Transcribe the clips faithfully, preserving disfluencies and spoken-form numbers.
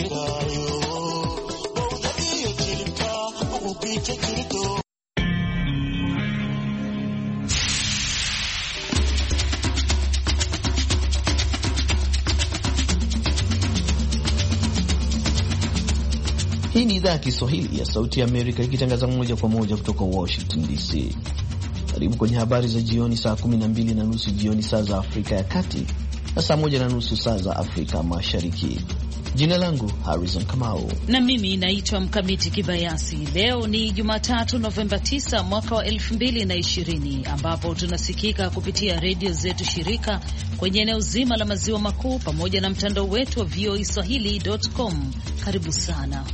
Hii ni idhaa ya Kiswahili ya Sauti ya Amerika ikitangaza moja kwa moja kutoka Washington D C. Karibu kwenye habari za jioni, saa kumi na mbili na nusu jioni saa za Afrika ya Kati na saa moja na nusu saa za Afrika Mashariki. Jina langu Harrison Kamau na mimi naitwa Mkamiti Kibayasi. Leo ni Jumatatu Novemba tisa mwaka wa elfu mbili na ishirini, ambapo tunasikika kupitia redio zetu shirika kwenye eneo zima la maziwa makuu pamoja na mtandao wetu wa v o a swahili dot com. Karibu sana.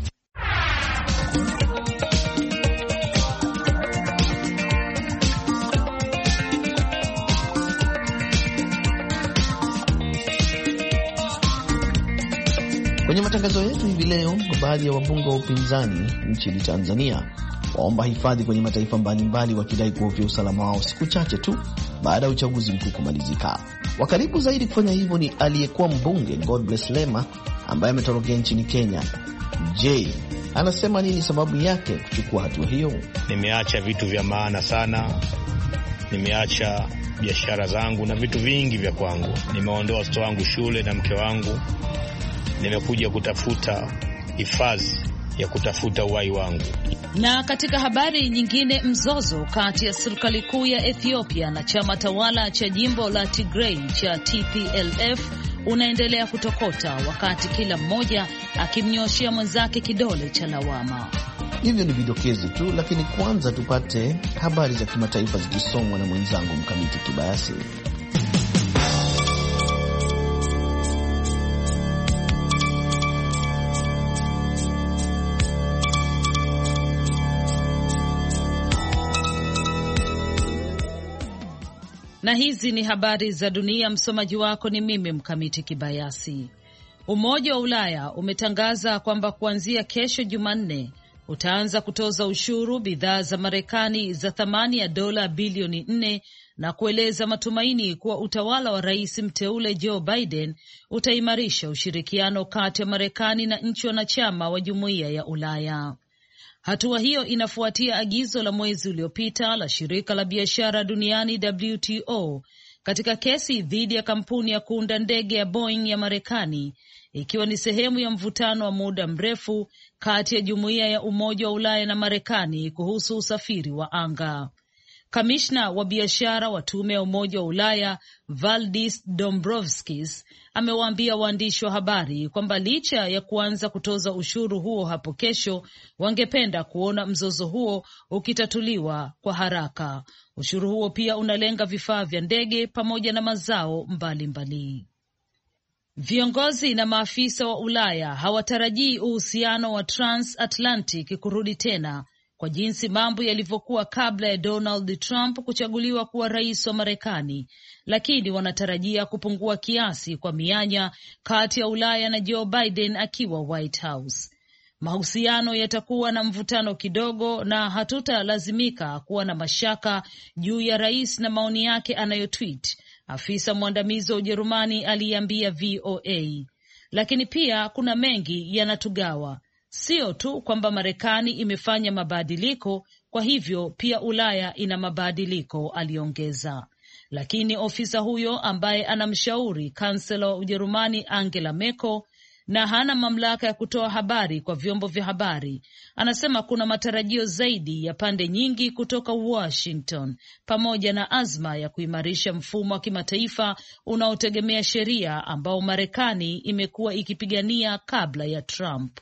Kwenye matangazo yetu hivi leo, baadhi ya wabunge wa upinzani nchini Tanzania waomba hifadhi kwenye mataifa mbalimbali wakidai kuhofia usalama wao siku chache tu baada ya uchaguzi mkuu kumalizika. Wa karibu zaidi kufanya hivyo ni aliyekuwa mbunge Godbless Lema ambaye ametorokea nchini Kenya. Je, anasema nini sababu yake kuchukua hatua hiyo? Nimeacha vitu vya maana sana. Nimeacha biashara zangu na vitu vingi vya kwangu. Nimeondoa watoto wangu shule na mke wangu. Nimekuja kutafuta hifadhi ya kutafuta uhai wangu. Na katika habari nyingine, mzozo kati ya serikali kuu ya Ethiopia na chama tawala cha jimbo la Tigray cha T P L F unaendelea kutokota, wakati kila mmoja akimnyoshia mwenzake kidole cha lawama. Hivyo ni vidokezo tu, lakini kwanza tupate habari za kimataifa zikisomwa na mwenzangu Mkamiti Kibayasi. Na hizi ni habari za dunia. Msomaji wako ni mimi Mkamiti Kibayasi. Umoja wa Ulaya umetangaza kwamba kuanzia kesho Jumanne utaanza kutoza ushuru bidhaa za Marekani za thamani ya dola bilioni nne na kueleza matumaini kuwa utawala wa rais mteule Joe Biden utaimarisha ushirikiano kati ya Marekani na nchi wanachama wa Jumuiya ya Ulaya. Hatua hiyo inafuatia agizo la mwezi uliopita la shirika la biashara duniani W T O katika kesi dhidi ya kampuni ya kuunda ndege ya Boeing ya Marekani, ikiwa ni sehemu ya mvutano wa muda mrefu kati ya Jumuiya ya Umoja wa Ulaya na Marekani kuhusu usafiri wa anga. Kamishna wa biashara wa tume ya Umoja wa Ulaya Valdis Dombrovskis amewaambia waandishi wa habari kwamba licha ya kuanza kutoza ushuru huo hapo kesho, wangependa kuona mzozo huo ukitatuliwa kwa haraka. Ushuru huo pia unalenga vifaa vya ndege pamoja na mazao mbalimbali. Viongozi na maafisa wa Ulaya hawatarajii uhusiano wa transatlantic kurudi tena kwa jinsi mambo yalivyokuwa kabla ya Donald Trump kuchaguliwa kuwa rais wa Marekani, lakini wanatarajia kupungua kiasi kwa mianya kati ya Ulaya na Joe Biden akiwa White House. Mahusiano yatakuwa na mvutano kidogo na hatutalazimika kuwa na mashaka juu ya rais na maoni yake anayotweet, afisa mwandamizi wa Ujerumani aliambia V O A. Lakini pia kuna mengi yanatugawa. Sio tu kwamba Marekani imefanya mabadiliko, kwa hivyo pia Ulaya ina mabadiliko, aliongeza. Lakini ofisa huyo ambaye anamshauri kansela wa Ujerumani Angela Merkel na hana mamlaka ya kutoa habari kwa vyombo vya habari, anasema kuna matarajio zaidi ya pande nyingi kutoka Washington, pamoja na azma ya kuimarisha mfumo wa kimataifa unaotegemea sheria ambao Marekani imekuwa ikipigania kabla ya Trump.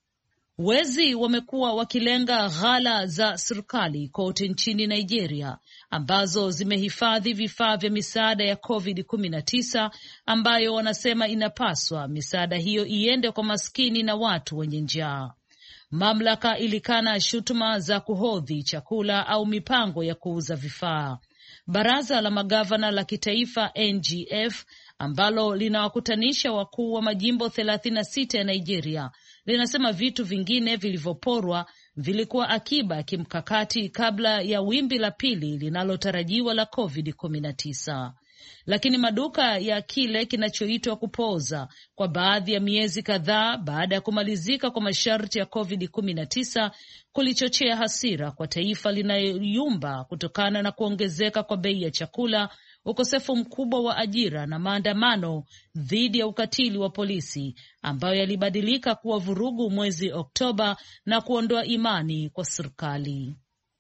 Wezi wamekuwa wakilenga ghala za serikali kote nchini Nigeria ambazo zimehifadhi vifaa vya misaada ya covid kumi na tisa ambayo wanasema inapaswa misaada hiyo iende kwa maskini na watu wenye njaa. Mamlaka ilikana shutuma za kuhodhi chakula au mipango ya kuuza vifaa. Baraza la magavana la kitaifa N G F ambalo linawakutanisha wakuu wa majimbo thelathini na sita ya Nigeria linasema vitu vingine vilivyoporwa vilikuwa akiba ya kimkakati kabla ya wimbi la pili linalotarajiwa la covid kumi na tisa. lakini maduka ya kile kinachoitwa kupoza kwa baadhi ya miezi kadhaa baada ya kumalizika kwa masharti ya covid kumi na tisa kulichochea hasira kwa taifa linayoyumba kutokana na kuongezeka kwa bei ya chakula, ukosefu mkubwa wa ajira na maandamano dhidi ya ukatili wa polisi ambayo yalibadilika kuwa vurugu mwezi Oktoba na kuondoa imani kwa serikali.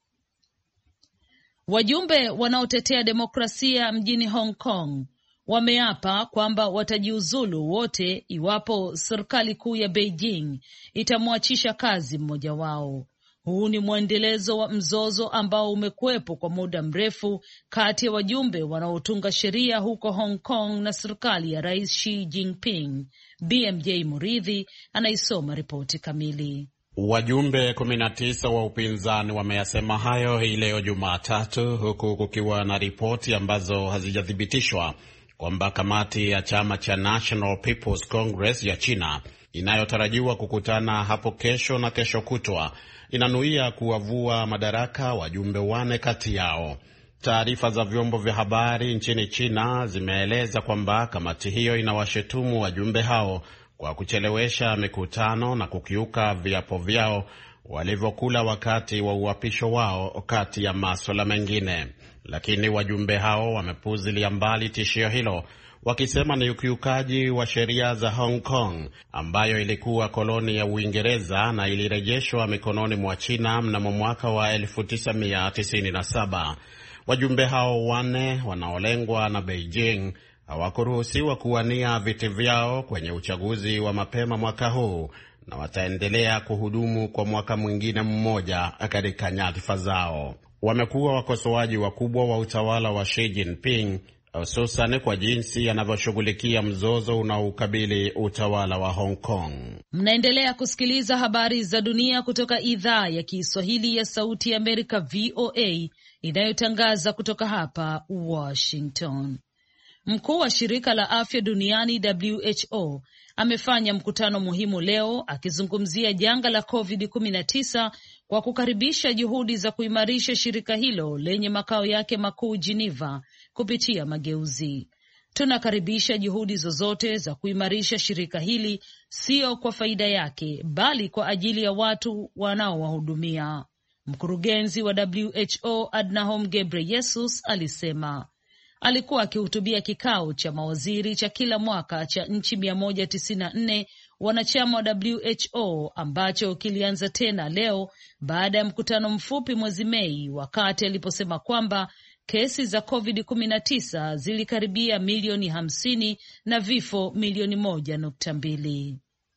Wajumbe wanaotetea demokrasia mjini Hong Kong wameapa kwamba watajiuzulu wote iwapo serikali kuu ya Beijing itamwachisha kazi mmoja wao. Huu ni mwendelezo wa mzozo ambao umekuwepo kwa muda mrefu kati ya wajumbe wanaotunga sheria huko Hong Kong na serikali ya Rais Xi Jinping. B M J Muridhi anaisoma ripoti kamili. Wajumbe kumi na tisa wa upinzani wameyasema hayo hii leo Jumatatu, huku kukiwa na ripoti ambazo hazijathibitishwa kwamba kamati ya chama cha National People's Congress ya China inayotarajiwa kukutana hapo kesho na kesho kutwa inanuia kuwavua madaraka wajumbe wane kati yao. Taarifa za vyombo vya habari nchini China zimeeleza kwamba kamati hiyo inawashutumu wajumbe hao kwa kuchelewesha mikutano na kukiuka viapo vyao walivyokula wakati wa uapisho wao, kati ya masuala mengine. Lakini wajumbe hao wamepuzilia mbali tishio hilo, wakisema ni ukiukaji wa sheria za Hong Kong ambayo ilikuwa koloni ya Uingereza na ilirejeshwa mikononi mwa China mnamo mwaka wa elfu tisa mia tisini na saba. Wajumbe hao wanne wanaolengwa na Beijing hawakuruhusiwa kuwania viti vyao kwenye uchaguzi wa mapema mwaka huu na wataendelea kuhudumu kwa mwaka mwingine mmoja katika nyadhifa zao. Wamekuwa wakosoaji wakubwa wa utawala wa Xi Jinping, hususan kwa jinsi anavyoshughulikia mzozo unaoukabili utawala wa Hong Kong. Mnaendelea kusikiliza habari za dunia kutoka idhaa ya Kiswahili ya Sauti ya Amerika V O A inayotangaza kutoka hapa Washington. Mkuu wa shirika la afya duniani W H O amefanya mkutano muhimu leo akizungumzia janga la covid kumi na tisa kwa kukaribisha juhudi za kuimarisha shirika hilo lenye makao yake makuu Geneva kupitia mageuzi. Tunakaribisha juhudi zozote za kuimarisha shirika hili, sio kwa faida yake bali kwa ajili ya watu wanaowahudumia. Mkurugenzi wa W H O Adhanom Ghebreyesus alisema. Alikuwa akihutubia kikao cha mawaziri cha kila mwaka cha nchi mia moja tisini na nne wanachama wa W H O ambacho kilianza tena leo baada ya mkutano mfupi mwezi Mei, wakati aliposema kwamba kesi za covid kumi na tisa zilikaribia milioni hamsini na vifo milioni moja nukta mbili.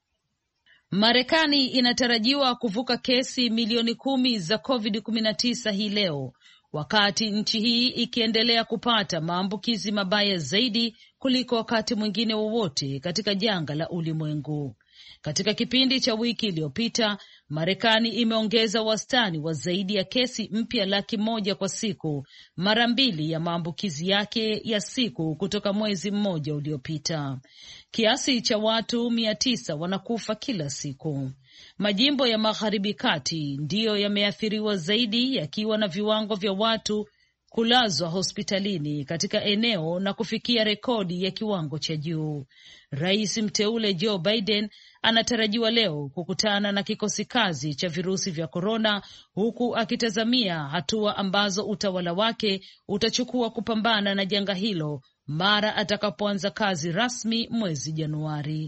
Marekani inatarajiwa kuvuka kesi milioni kumi za covid kumi na tisa hii leo, wakati nchi hii ikiendelea kupata maambukizi mabaya zaidi kuliko wakati mwingine wowote katika janga la ulimwengu. Katika kipindi cha wiki iliyopita, Marekani imeongeza wastani wa zaidi ya kesi mpya laki moja kwa siku, mara mbili ya maambukizi yake ya siku kutoka mwezi mmoja uliopita. Kiasi cha watu mia tisa wanakufa kila siku. Majimbo ya Magharibi Kati ndiyo yameathiriwa zaidi, yakiwa na viwango vya watu kulazwa hospitalini katika eneo na kufikia rekodi ya kiwango cha juu. Rais mteule Joe Biden anatarajiwa leo kukutana na kikosi kazi cha virusi vya korona, huku akitazamia hatua ambazo utawala wake utachukua kupambana na janga hilo mara atakapoanza kazi rasmi mwezi Januari.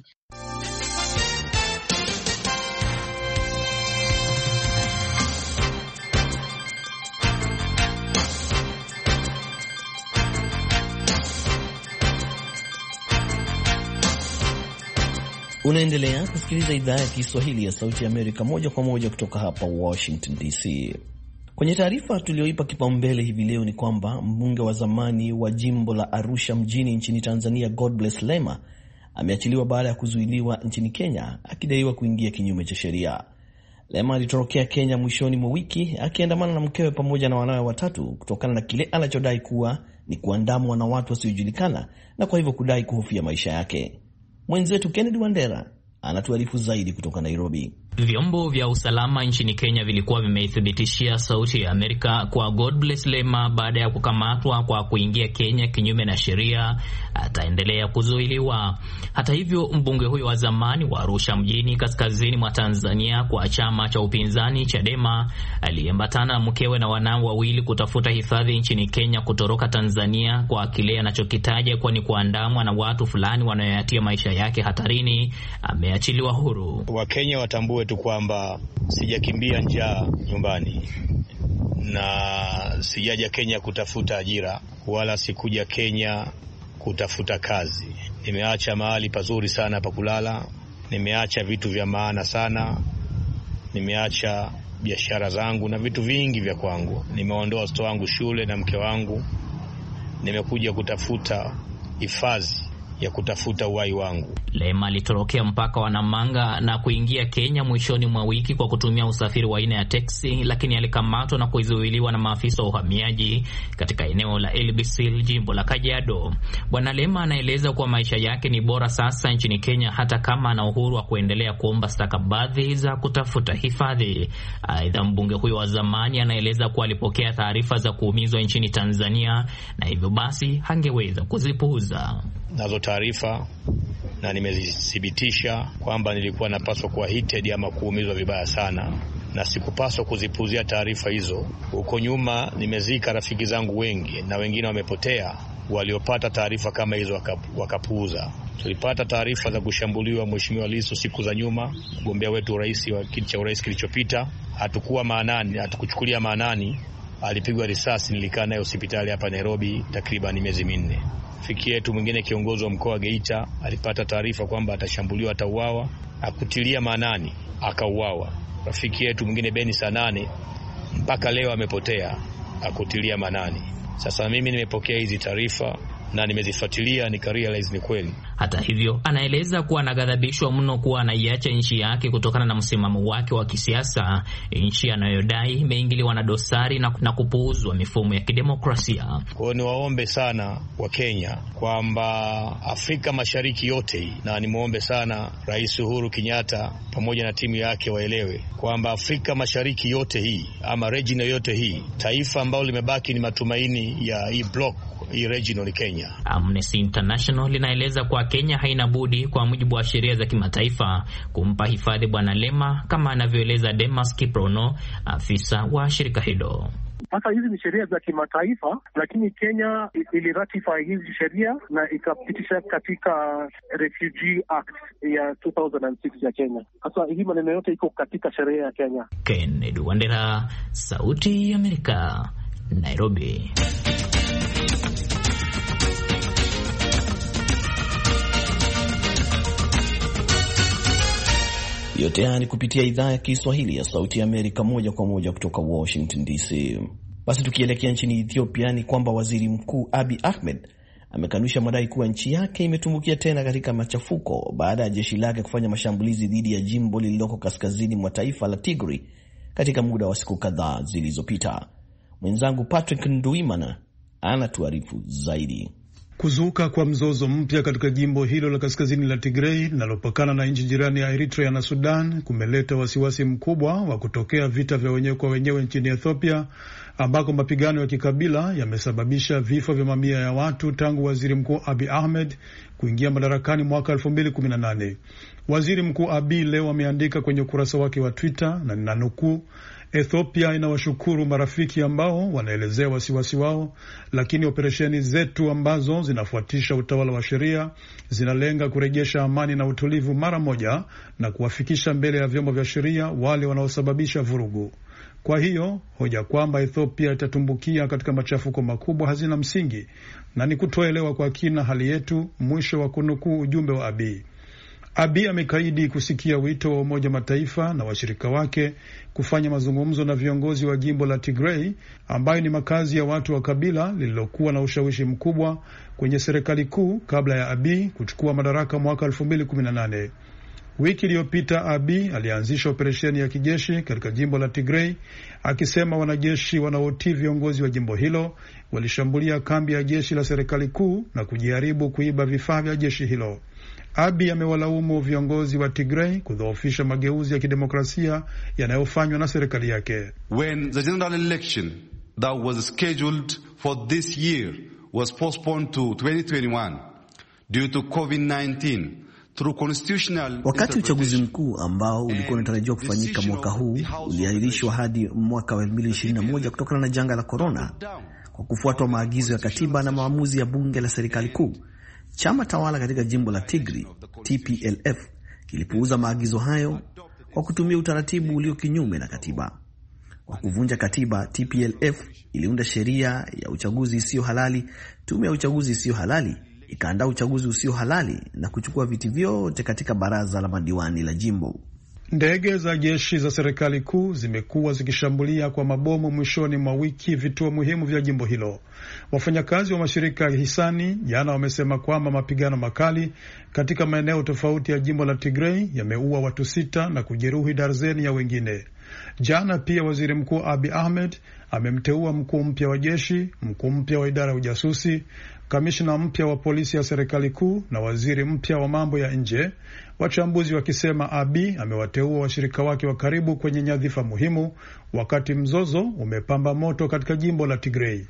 Unaendelea kusikiliza idhaa ya Kiswahili ya Sauti ya Amerika moja kwa moja kutoka hapa Washington D C. Kwenye taarifa tulioipa kipaumbele hivi leo ni kwamba mbunge wa zamani wa jimbo la Arusha mjini nchini Tanzania Godbless Lema ameachiliwa baada ya kuzuiliwa nchini Kenya akidaiwa kuingia kinyume cha sheria. Lema alitorokea Kenya mwishoni mwa wiki akiandamana na mkewe pamoja na wanawe watatu kutokana na kile anachodai kuwa ni kuandamwa na watu wasiojulikana na kwa hivyo kudai kuhofia maisha yake. Mwenzetu Kennedy Wandera anatuarifu zaidi kutoka Nairobi. Vyombo vya usalama nchini Kenya vilikuwa vimeithibitishia Sauti ya Amerika kwa Godbless Lema baada ya kukamatwa kwa kuingia Kenya kinyume na sheria ataendelea kuzuiliwa. Hata hivyo, mbunge huyo wa zamani wa Arusha mjini kaskazini mwa Tanzania kwa chama cha upinzani Chadema aliambatana na mkewe na wanao wawili kutafuta hifadhi nchini Kenya kutoroka Tanzania kwa kile anachokitaja kwa ni kuandamwa na watu fulani wanaoyatia maisha yake hatarini, ameachiliwa huru. Wakenya watambue tu kwamba sijakimbia njaa nyumbani na sijaja Kenya kutafuta ajira wala sikuja Kenya kutafuta kazi. Nimeacha mahali pazuri sana pa kulala, nimeacha vitu vya maana sana, nimeacha biashara zangu na vitu vingi vya kwangu. Nimeondoa watoto wangu shule na mke wangu. Nimekuja kutafuta hifadhi ya kutafuta uhai wangu. Lema alitorokea mpaka wa Namanga na kuingia Kenya mwishoni mwa wiki kwa kutumia usafiri wa aina ya teksi, lakini alikamatwa na kuzuiliwa na maafisa wa uhamiaji katika eneo la Elbisil, jimbo la Kajiado. Bwana Lema anaeleza kuwa maisha yake ni bora sasa nchini Kenya hata kama ana uhuru wa kuendelea kuomba stakabadhi za kutafuta hifadhi. Aidha, mbunge huyo wa zamani anaeleza kuwa alipokea taarifa za kuumizwa nchini Tanzania na hivyo basi hangeweza kuzipuuza. Nazo taarifa na nimezithibitisha kwamba nilikuwa napaswa kuwa hited ama kuumizwa vibaya sana, na sikupaswa kuzipuzia taarifa hizo. Huko nyuma nimezika rafiki zangu wengi na wengine wamepotea waliopata taarifa kama hizo wakapuuza. Tulipata taarifa za kushambuliwa Mheshimiwa Lissu siku za nyuma, mgombea wetu urais wa kiti cha urais kilichopita. Hatukuwa maanani, hatukuchukulia maanani. Alipigwa risasi, nilikaa naye hospitali hapa Nairobi takriban miezi minne. Rafiki yetu mwingine kiongozi wa mkoa wa Geita alipata taarifa kwamba atashambuliwa, atauawa, akutilia maanani, akauawa. Rafiki yetu mwingine Beni Sanane mpaka leo amepotea, akutilia maanani. Sasa mimi nimepokea hizi taarifa na nimezifuatilia nikarealize ni kweli. Hata hivyo, anaeleza kuwa anaghadhabishwa mno kuwa anaiacha nchi yake kutokana na msimamo wake wa kisiasa, nchi anayodai imeingiliwa na dosari na, na kupuuzwa mifumo ya kidemokrasia. Kwa hiyo niwaombe sana wa Kenya kwamba Afrika Mashariki yote hii, na nimuombe sana Rais Uhuru Kenyatta pamoja na timu yake waelewe kwamba Afrika Mashariki yote hii ama region yote hii, taifa ambalo limebaki ni matumaini ya hii block, hii region ni Kenya. Amnesty International linaeleza kwa Kenya haina budi kwa mujibu wa sheria za kimataifa kumpa hifadhi Bwana Lema, kama anavyoeleza Demas Kiprono, afisa wa shirika hilo. Sasa hizi ni sheria za kimataifa, lakini Kenya iliratify hizi sheria na ikapitisha katika Refugee Act ya two thousand six ya Kenya. Sasa hii maneno yote iko katika sheria ya Kenya. Kennedy Wandera, Sauti ya Amerika, Nairobi. Yote haya ni kupitia idhaa ya Kiswahili ya Sauti ya Amerika, moja kwa moja kutoka Washington D C. Basi tukielekea nchini Ethiopia, ni kwamba Waziri Mkuu Abiy Ahmed amekanusha madai kuwa nchi yake imetumbukia tena katika machafuko baada ya jeshi lake kufanya mashambulizi dhidi ya jimbo lililoko kaskazini mwa taifa la Tigray katika muda wa siku kadhaa zilizopita. Mwenzangu Patrick Nduimana anatuarifu zaidi. Kuzuka kwa mzozo mpya katika jimbo hilo la kaskazini la Tigray linalopakana na nchi jirani ya Eritrea na Sudan kumeleta wasiwasi mkubwa wa kutokea vita vya wenyewe kwa wenyewe nchini Ethiopia, ambako mapigano ya kikabila yamesababisha vifo vya mamia ya watu tangu Waziri Mkuu Abiy Ahmed kuingia madarakani mwaka elfu mbili kumi na nane. Waziri Mkuu Abiy leo ameandika kwenye ukurasa wake wa Twitter, na ninanukuu, Ethiopia inawashukuru marafiki ambao wanaelezea wasiwasi wao, lakini operesheni zetu ambazo zinafuatisha utawala wa sheria zinalenga kurejesha amani na utulivu mara moja na kuwafikisha mbele ya vyombo vya sheria wale wanaosababisha vurugu. Kwa hiyo hoja kwamba Ethiopia itatumbukia katika machafuko makubwa hazina msingi na ni kutoelewa kwa kina hali yetu, mwisho wa kunukuu ujumbe wa Abiy. Abiy amekaidi kusikia wito wa Umoja Mataifa na washirika wake kufanya mazungumzo na viongozi wa jimbo la Tigray, ambayo ni makazi ya watu wa kabila lililokuwa na ushawishi mkubwa kwenye serikali kuu kabla ya Abiy kuchukua madaraka mwaka elfu mbili kumi na nane. Wiki iliyopita Abiy alianzisha operesheni ya kijeshi katika jimbo la Tigray, akisema wanajeshi wanaotii viongozi wa jimbo hilo walishambulia kambi ya jeshi la serikali kuu na kujaribu kuiba vifaa vya jeshi hilo. Abiy amewalaumu viongozi wa Tigray kudhoofisha mageuzi ya kidemokrasia yanayofanywa na serikali yake. When the general election that was scheduled for this year was postponed to twenty twenty-one due to COVID nineteen, wakati uchaguzi mkuu ambao ulikuwa unatarajiwa kufanyika mwaka huu uliahirishwa hadi mwaka wa elfu mbili ishirini na moja kutokana na janga la korona, kwa kufuatwa maagizo ya katiba na maamuzi ya bunge la serikali kuu, chama tawala katika jimbo la Tigray T P L F kilipuuza maagizo hayo kwa kutumia utaratibu ulio kinyume na katiba. Kwa kuvunja katiba, T P L F iliunda sheria ya uchaguzi isiyo halali, tume ya uchaguzi isiyo halali ikaandaa uchaguzi usio halali na kuchukua viti vyote katika baraza la madiwani la jimbo. Ndege za jeshi za serikali kuu zimekuwa zikishambulia kwa mabomu mwishoni mwa wiki vituo muhimu vya jimbo hilo. Wafanyakazi wa mashirika ya hisani jana wamesema kwamba mapigano makali katika maeneo tofauti ya jimbo la Tigray yameua watu sita na kujeruhi darzeni ya wengine. Jana pia Waziri Mkuu Abiy Ahmed amemteua mkuu mpya wa jeshi, mkuu mpya wa idara ya ujasusi, kamishna mpya wa polisi ya serikali kuu na waziri mpya wa mambo ya nje, wachambuzi wakisema Abiy amewateua washirika wake wa karibu kwenye nyadhifa muhimu wakati mzozo umepamba moto katika jimbo la Tigray.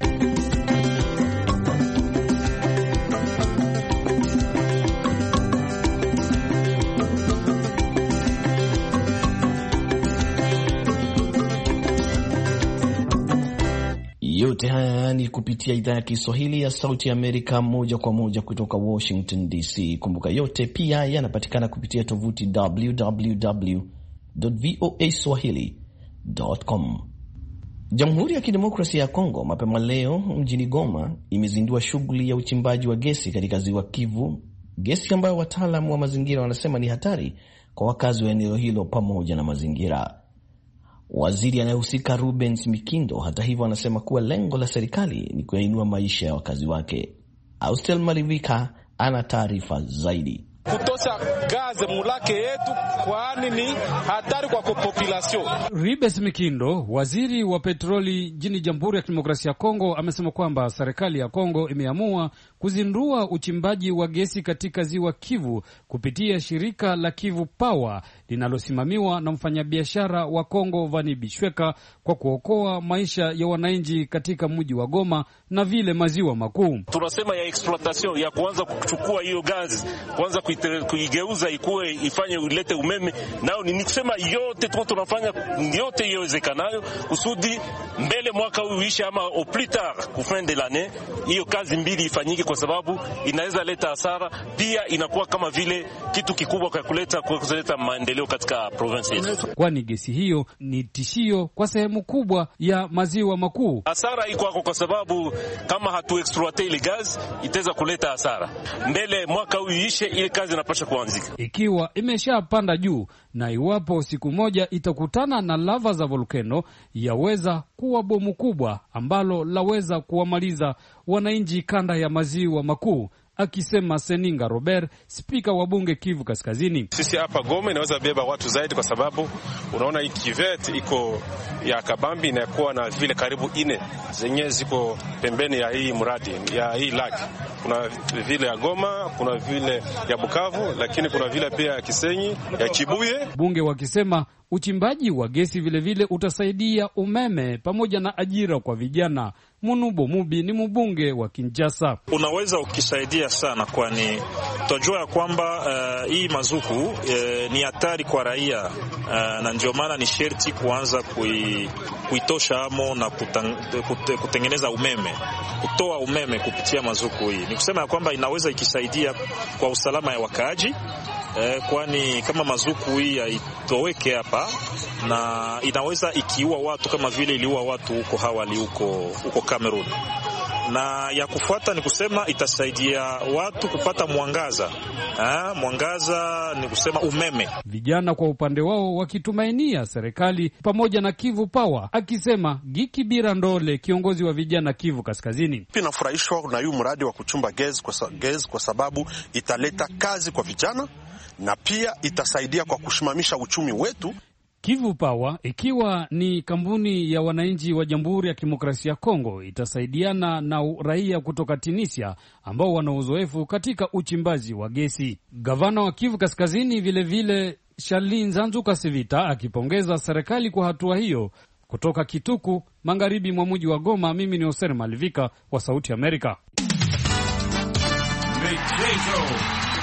Yote haya ni kupitia idhaa ya Kiswahili ya Sauti ya Amerika, moja kwa moja kutoka Washington D C. Kumbuka yote pia yanapatikana kupitia tovuti w w w dot voa swahili dot com. Jamhuri ya Kidemokrasia ya Kongo mapema leo mjini Goma imezindua shughuli ya uchimbaji wa gesi katika ziwa Kivu, gesi ambayo wataalamu wa mazingira wanasema ni hatari kwa wakazi wa eneo hilo pamoja na mazingira. Waziri anayehusika Rubens Mikindo hata hivyo anasema kuwa lengo la serikali ni kuinua maisha ya wakazi wake. Austel Malivika ana taarifa zaidi. Kutosha gaze mulake yetu kwani ni hatari kwa population. Rubens Mikindo, waziri wa petroli jini Jamhuri ya Kidemokrasia ya Kongo, amesema kwamba serikali ya Kongo imeamua kuzindua uchimbaji wa gesi katika ziwa Kivu kupitia shirika la Kivu Power linalosimamiwa na mfanyabiashara wa Kongo Vani Bishweka kwa kuokoa maisha ya wananchi katika mji wa Goma na vile maziwa makuu. Tunasema ya exploitation ya kuanza kuchukua hiyo gazi, kuanza kuigeuza ikuwe ifanye ulete umeme, nao ni kusema yote tu tunafanya yote iwezekanayo kusudi mbele mwaka huu uishe ama au plus tard ku fin de l'année hiyo kazi mbili ifanyike, kwa sababu inaweza leta hasara, pia inakuwa kama vile kitu kikubwa kwa kuleta kwa kuleta maendeleo katika province yetu, kwani gesi hiyo ni tishio kwa sehemu kubwa ya maziwa makuu. Hasara iko hapo kwa sababu kama hatu exploiter ile gas itaweza kuleta hasara mbele mwaka huu uishe, ile kazi inapaswa kuanzika ikiwa imeshapanda juu, na iwapo siku moja itakutana na lava za volcano yaweza kuwa bomu kubwa ambalo laweza kuwamaliza wananchi kanda ya maziwa makuu, akisema Seninga Robert, spika wa bunge Kivu Kaskazini. Sisi hapa Goma inaweza beba watu zaidi, kwa sababu unaona hii kivet iko ya Kabambi inakuwa na vile karibu ine zenye ziko pembeni ya hii mradi ya hii lake. Kuna vile ya Goma, kuna vile ya Bukavu, lakini kuna vile pia ya Kisenyi, ya Chibuye. Bunge wakisema uchimbaji wa gesi vile vile utasaidia umeme pamoja na ajira kwa vijana. Munubo Mubi ni mbunge wa Kinshasa. Unaweza ukisaidia sana, kwani tunajua ya kwamba uh, hii mazuku uh, ni hatari kwa raia, uh, na ndio maana ni sherti kuanza kui, kuitosha amo na kutang, kut, kutengeneza umeme, kutoa umeme kupitia mazuku hii. Ni kusema ya kwamba inaweza ikisaidia kwa usalama ya wakaaji, Eh, kwani kama mazuku hii haitoweke hapa na inaweza ikiua watu kama vile iliua watu huko hawali huko huko Cameroon. Na ya kufuata ni kusema itasaidia watu kupata mwangaza. Ha, mwangaza ni kusema umeme. Vijana kwa upande wao wakitumainia serikali pamoja na Kivu Power, akisema Giki Birandole, kiongozi wa vijana Kivu Kaskazini. Pia nafurahishwa na huu mradi wa kuchumba gesi kwa, gezi kwa sababu italeta kazi kwa vijana na pia itasaidia kwa kusimamisha uchumi wetu. Kivu Power ikiwa ni kampuni ya wananchi wa Jamhuri ya Kidemokrasia ya Kongo itasaidiana na raia kutoka Tunisia ambao wana uzoefu katika uchimbaji wa gesi. Gavana wa Kivu Kaskazini vilevile Charles Nzanzu Kasivita akipongeza serikali kwa hatua hiyo. Kutoka Kituku, magharibi mwa mji wa Goma, mimi ni Hoser Malivika wa Sauti Amerika. Michezo.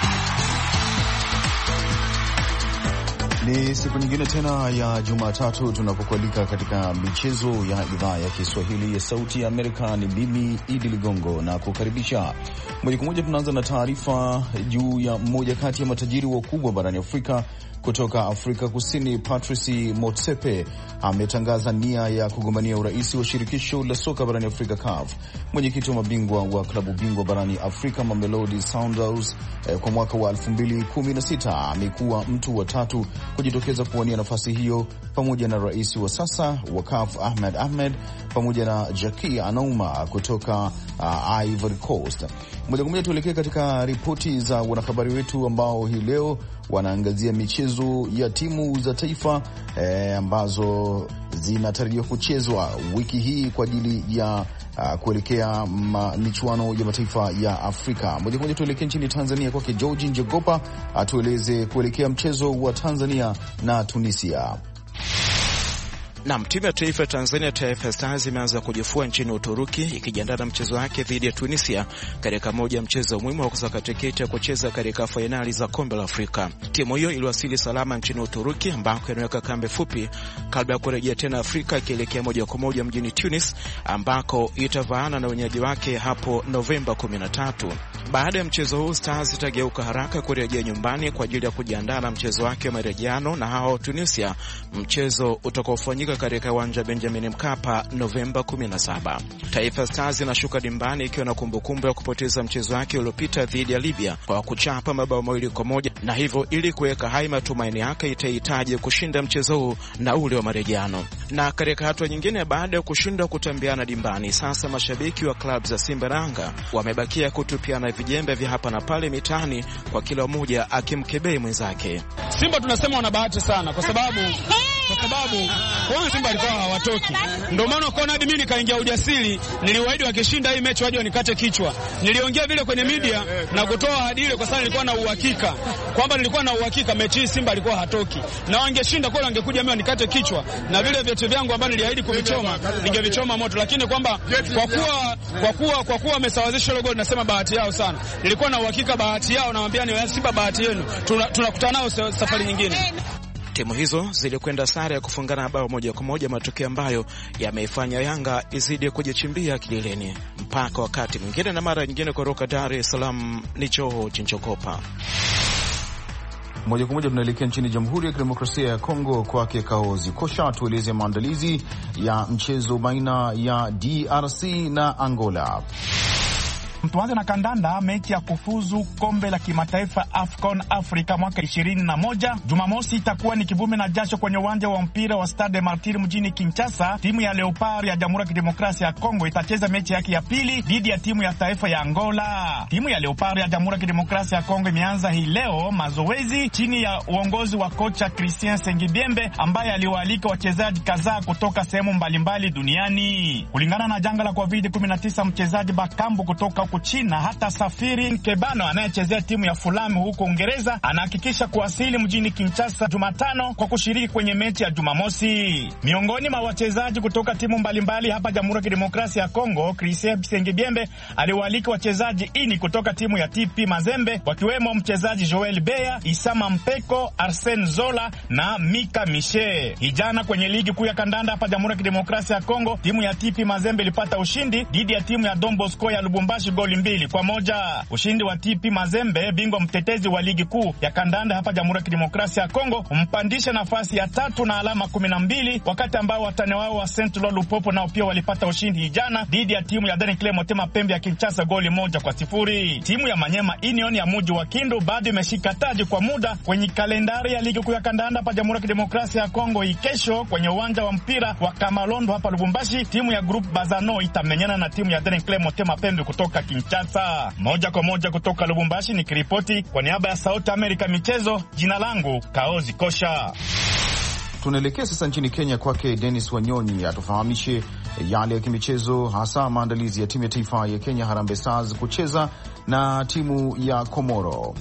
Ni siku nyingine tena ya Jumatatu tunapokualika katika michezo ya idhaa ya Kiswahili ya Sauti ya Amerika. Ni mimi Idi Ligongo na kukaribisha moja kwa moja. Tunaanza na taarifa juu ya mmoja kati ya matajiri wakubwa barani Afrika kutoka Afrika Kusini. Patrice Motsepe ametangaza nia ya kugombania urais wa shirikisho la soka barani Afrika C A F. Mwenyekiti wa mabingwa wa klabu bingwa barani Afrika Mamelodi Sundowns eh, kwa mwaka wa elfu mbili kumi na sita amekuwa mtu wa tatu kujitokeza kuwania nafasi hiyo, pamoja na rais wa sasa wa C A F Ahmed Ahmed pamoja na Jackie Anouma kutoka uh, Ivory Coast. Moja kwa moja tuelekee katika ripoti za wanahabari wetu ambao hii leo wanaangazia michezo ya timu za taifa eh, ambazo zinatarajiwa kuchezwa wiki hii kwa ajili ya uh, kuelekea michuano ya mataifa ya Afrika. Moja kwa moja tuelekee nchini Tanzania kwake George Njogopa atueleze kuelekea mchezo wa Tanzania na Tunisia. Naam, timu ya taifa ya Tanzania Taifa Stars imeanza kujifua nchini Uturuki ikijiandaa na mchezo wake dhidi ya Tunisia katika moja ya mchezo muhimu wa kusaka tiketi ya kucheza katika fainali za kombe la Afrika. Timu hiyo iliwasili salama nchini Uturuki ambako inaweka kambi fupi kabla ya kurejea tena Afrika ikielekea moja kwa moja mjini Tunis ambako itavaana na wenyeji wake hapo Novemba kumi na tatu. Baada ya mchezo huu Stars itageuka haraka kurejea nyumbani kwa ajili ya kujiandaa na mchezo wake wa marejeano na hao Tunisia, mchezo utakaofanyika katika uwanja Benjamin Mkapa Novemba kumi na saba. Taifa Stars inashuka dimbani ikiwa na kumbukumbu ya kupoteza mchezo wake uliopita dhidi ya Libya kwa kuchapa mabao mawili kwa moja, na hivyo ili kuweka hai matumaini yake itahitaji kushinda mchezo huu na ule wa marejeano. Na katika hatua nyingine, baada ya kushindwa kutambiana dimbani, sasa mashabiki wa klabu za Simba na Yanga wamebakia kutupiana vijembe vya hapa na pale mitaani, kwa kila mmoja akimkebei mwenzake. Simba tunasema wana bahati sana kwa sababu kwa sababu kwa Simba alikuwa hawatoki. Ndio maana ukaona hadi mimi nikaingia ujasiri, niliwaahidi wakishinda hii mechi waje wanikate kichwa. Niliongea vile kwenye media na kutoa ahadi ile kwa sababu nilikuwa na uhakika kwamba nilikuwa na uhakika mechi hii Simba alikuwa hatoki. Na wangeshinda kwa wangekuja mimi wanikate kichwa, na vile vitu vyangu ambavyo niliahidi kuvichoma ningevichoma moto, lakini kwamba kwa kuwa kwa kuwa kwa kuwa wamesawazisha ile goli, nasema bahati yao sana. Nilikuwa na uhakika bahati yao, nawaambia ni Simba bahati yenu. Tunakutana nao safari nyingine. Timu hizo zilikwenda sare ya kufungana bao moja kwa moja, matokeo ambayo yameifanya Yanga izidi kujichimbia kileleni. Mpaka wakati mwingine na mara nyingine, kutoka Dar es Salaam ni Joho Chinchokopa. Moja kwa moja tunaelekea nchini Jamhuri ya Kidemokrasia ya Kongo kwake Kaozi Kosha tueleze maandalizi ya mchezo baina ya D R C na Angola. Tuanze na kandanda. Mechi ya kufuzu kombe la kimataifa AFCON Afrika mwaka ishirini na moja Jumamosi itakuwa ni kivume na jasho kwenye uwanja wa mpira wa Stade Martyr mjini Kinshasa. Timu ya Leopard ya Jamhuri ya Kidemokrasia ya Kongo itacheza mechi yake ya pili dhidi ya timu ya taifa ya Angola. Timu ya Leopard ya Jamhuri ya Kidemokrasia ya Kongo imeanza hii leo mazoezi chini ya uongozi wa kocha Christian Sengibiembe ambaye aliwaalika wachezaji kadhaa kutoka sehemu mbalimbali duniani. Kulingana na janga la COVID kumi na tisa, mchezaji Bakambu kutoka China hata safiri. Kebano anayechezea timu ya Fulham huko Uingereza anahakikisha kuwasili mjini Kinshasa Jumatano kwa kushiriki kwenye mechi ya Jumamosi. Miongoni mwa wachezaji kutoka timu mbalimbali hapa Jamhuri ya Kidemokrasia ya Kongo, Christian Sengibiembe aliwaalika wachezaji ini kutoka timu ya T P Mazembe, wakiwemo mchezaji Joel Beya, Isama Mpeko, Arsene Zola na Mika Miche. Hijana kwenye ligi kuu ya kandanda hapa Jamhuri ya Kidemokrasia ya Kongo, timu ya T P Mazembe ilipata ushindi dhidi ya timu ya Don Bosco ya Lubumbashi goli mbili kwa moja. Ushindi wa T P Mazembe, bingwa mtetezi wa ligi kuu ya kandanda hapa Jamhuri ya Kidemokrasia ya Kongo, umpandisha nafasi ya tatu na alama kumi na mbili, wakati ambao watani wao wa Saint Lô Lupopo nao pia walipata ushindi jana dhidi ya timu ya Daring Club Motema Pembe ya Kinshasa goli moja kwa sifuri. Timu ya Manyema Union ya Muji wa Kindu bado imeshika taji kwa muda kwenye kalendari ya ligi kuu ya kandanda hapa Jamhuri ya Kidemokrasia ya Kongo. Ikesho kwenye uwanja wa mpira wa Kamalondo hapa Lubumbashi, timu ya Group Bazano itamenyana na timu ya Daring Club Motema Pembe kutoka Kinshasa. Moja kwa moja kutoka Lubumbashi nikiripoti kwa niaba ya Sauti Amerika michezo, jina langu Kaozi Kosha. Tunaelekea sasa nchini Kenya kwake Dennis Wanyonyi atufahamishe yale ya kimichezo, hasa maandalizi ya timu ya taifa ya Kenya Harambee Stars kucheza na timu ya Komoro.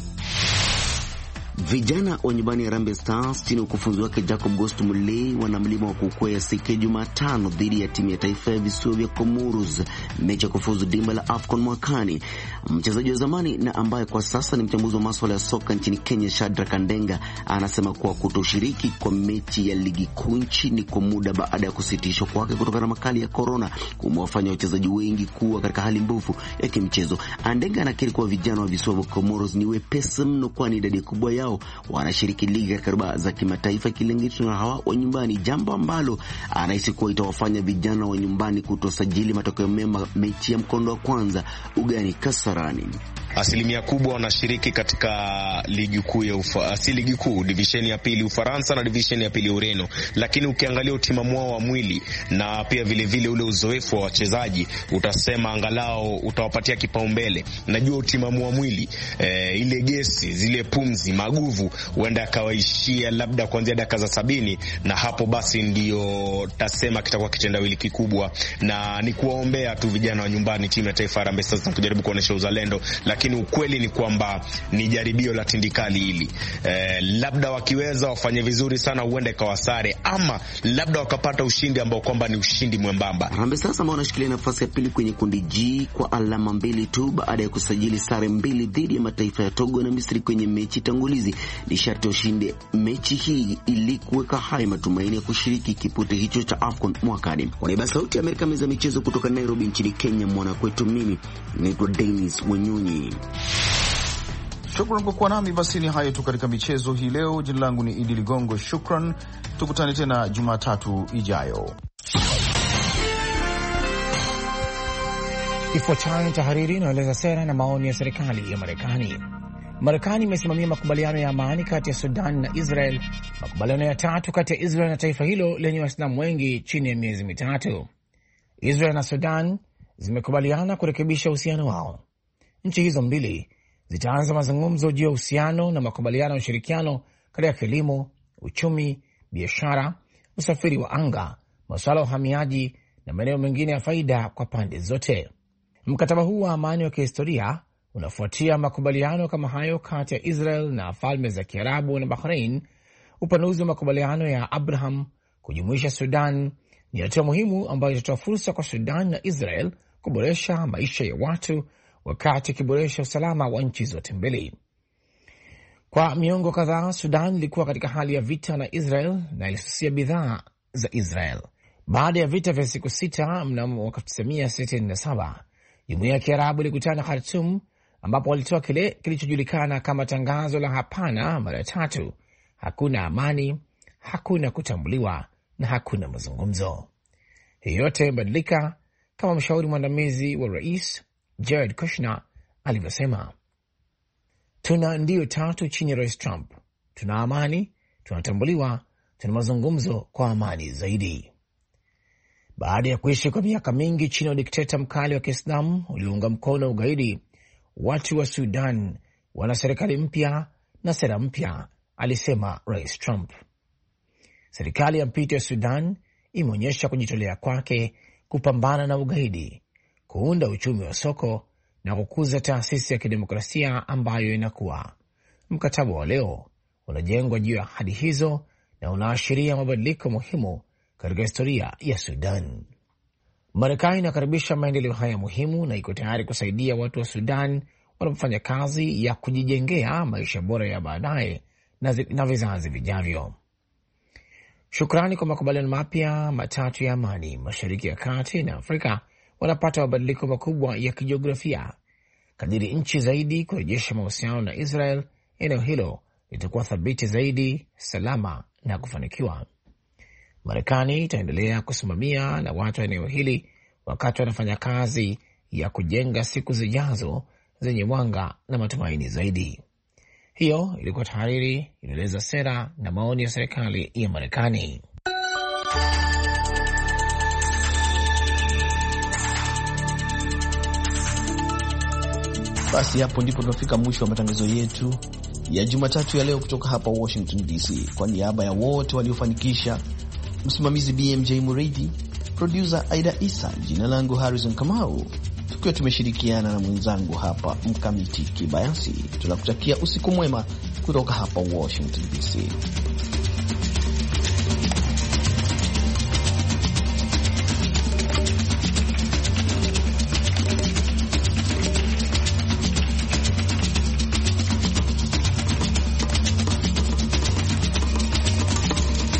Vijana wa nyumbani ya Harambee Stars chini ukufunzi wake Jacob Ghost Mulee wana mlima wa kukwea siku ya Jumatano dhidi ya timu ya taifa ya visiwa vya Comoros, mechi ya kufuzu dimba la AFCON mwakani. Mchezaji wa zamani na ambaye kwa sasa ni mchambuzi wa masuala ya soka nchini Kenya, Shadrack Kandenga, anasema kuwa kutoshiriki kwa mechi ya ligi kuu nchini kwa muda baada ya kusitishwa kwake kutokana na makali ya corona kumewafanya wachezaji wengi kuwa katika hali mbovu ya kimchezo. Kandenga anakiri kuwa vijana wa visiwa vya Comoros ni wepesi mno, kwani idadi kubwa yao wanashiriki ligi katika raba za kimataifa ikilinganishwa na hawa wa nyumbani, jambo ambalo anahisi kuwa itawafanya vijana wa nyumbani kutosajili matokeo mema mechi ya mkondo wa kwanza ugani Kasarani. Asilimia kubwa wanashiriki katika ligi kuu ya ufa, si ligi kuu, division ya pili Ufaransa na division ya pili Ureno, lakini ukiangalia utimamu wao wa mwili na pia vile vile ule uzoefu wa wachezaji, utasema angalau utawapatia kipaumbele. Najua utimamu wa mwili e, ile gesi, zile pumzi, maguvu huenda akawaishia labda kuanzia dakika za sabini, na hapo basi ndio tasema kitakuwa kitendawili kikubwa, na ni kuwaombea tu vijana wa nyumbani timu ya taifa Harambee Stars na kujaribu kuonesha uzalendo. Lakini ukweli ni kwamba ni jaribio la tindikali hili. Eh, labda wakiweza wafanye vizuri sana huenda ikawasare, ama labda wakapata ushindi ambao kwamba ni ushindi mwembamba. Harambee Stars ambao wanashikilia nafasi ya pili kwenye kundi G kwa alama mbili tu baada ya kusajili sare mbili dhidi ya mataifa ya Togo na Misri kwenye mechi tangulizi. Ni sharti ushinde mechi hii ili kuweka hai matumaini ya kushiriki kipute hicho cha AFCON mwakani. Kwa niaba ya Sauti ya Amerika meza michezo kutoka Nairobi nchini Kenya, mwana kwetu mimi naitwa Dennis Wanyonyi. Shukran kwa kuwa nami. Basi ni hayo tu katika michezo hii leo. Jina langu ni Idi Ligongo. Shukran, tukutane tena Jumatatu ijayo. Ifuatayo ni tahariri inaeleza sera na maoni ya serikali ya Marekani. Marekani imesimamia makubaliano ya amani kati ya Sudan na Israel, makubaliano ya tatu kati ya Israel na taifa hilo lenye Waislamu wengi chini ya miezi mitatu. Israel na Sudan zimekubaliana kurekebisha uhusiano wao. Nchi hizo mbili zitaanza mazungumzo juu ya uhusiano na makubaliano ya ushirikiano katika kilimo, uchumi, biashara, usafiri wa anga, masuala ya uhamiaji na maeneo mengine ya faida kwa pande zote. Mkataba huu wa amani wa kihistoria unafuatia makubaliano kama hayo kati ya Israel na Falme za Kiarabu na Bahrain. Upanuzi wa makubaliano ya Abraham kujumuisha Sudan ni hatua muhimu ambayo itatoa fursa kwa Sudan na Israel kuboresha maisha ya watu wakati ikiboresha usalama wa nchi zote mbili. Kwa miongo kadhaa, Sudan ilikuwa katika hali ya vita na Israel na ilisusia bidhaa za Israel. Baada ya vita vya siku sita mnamo mwaka elfu tisa mia sitini na saba, Jumuiya ya Kiarabu ilikutana Khartoum, ambapo walitoa kile kilichojulikana kama tangazo la hapana mara tatu: hakuna amani, hakuna kutambuliwa na hakuna mazungumzo. Hii yote imebadilika kama mshauri mwandamizi wa rais Jared Kushner alivyosema. Tuna ndio tatu chini ya Rais Trump: tuna amani, tunatambuliwa, tuna mazungumzo kwa amani zaidi. Baada ya kuishi kwa miaka mingi chini ya dikteta mkali wa Kiislamu uliounga mkono ugaidi, watu wa Sudan wana serikali mpya na sera mpya, alisema Rais Trump. Serikali ya mpito ya Sudan imeonyesha kujitolea kwake kupambana na ugaidi, kuunda uchumi wa soko na kukuza taasisi ya kidemokrasia ambayo inakuwa. Mkataba wa leo unajengwa juu ya ahadi hizo na unaashiria mabadiliko muhimu katika historia ya Sudan. Marekani inakaribisha maendeleo haya muhimu na iko tayari kusaidia watu wa Sudan wanapofanya kazi ya kujijengea maisha bora ya baadaye na, na vizazi vijavyo. Shukrani kwa makubaliano mapya matatu ya amani, Mashariki ya Kati na Afrika wanapata mabadiliko makubwa ya kijiografia. Kadiri nchi zaidi kurejesha mahusiano na Israel, eneo hilo litakuwa thabiti zaidi, salama na kufanikiwa. Marekani itaendelea kusimamia na watu wa eneo hili wakati wanafanya kazi ya kujenga siku zijazo zenye mwanga na matumaini zaidi. Hiyo ilikuwa tahariri inaeleza sera na maoni ya serikali ya Marekani. Basi hapo ndipo tunafika mwisho wa matangazo yetu ya Jumatatu ya leo kutoka hapa Washington D C. Kwa niaba ya wote waliofanikisha, msimamizi B M J Mureithi, producer Aida Isa, jina langu Harrison Kamau, tukiwa tumeshirikiana na mwenzangu hapa Mkamiti Kibayasi, tunakutakia usiku mwema kutoka hapa Washington D C.